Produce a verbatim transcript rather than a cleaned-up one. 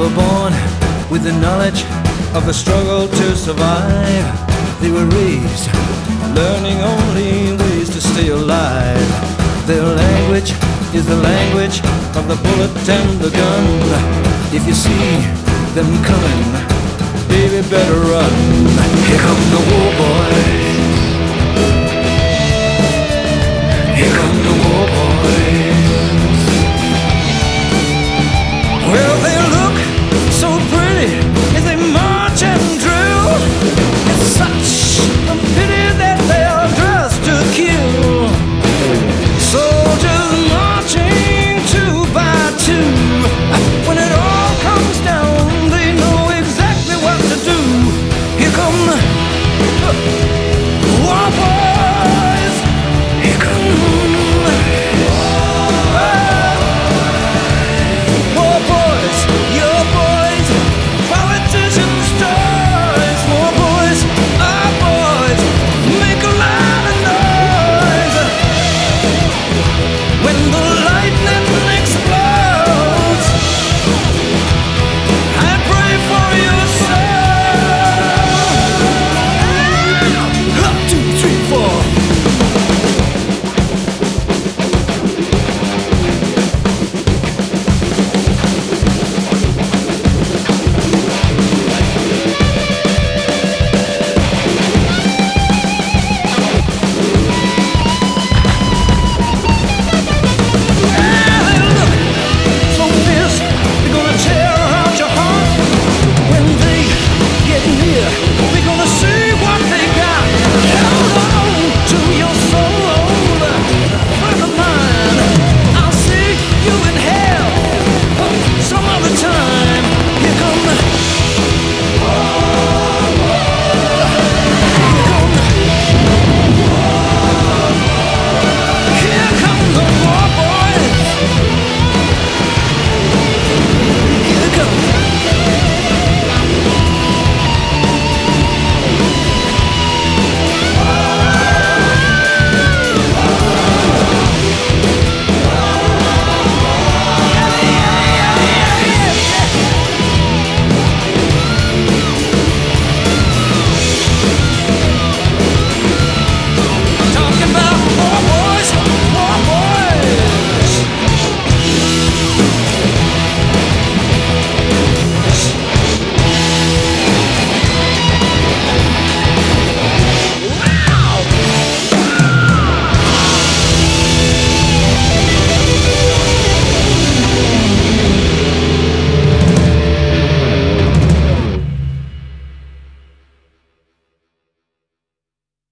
were born with the knowledge of the struggle to survive. They were raised learning only ways to stay alive. Their language is the language of the bullet and the gun. If you see them coming, baby, better run. Here come the war boys.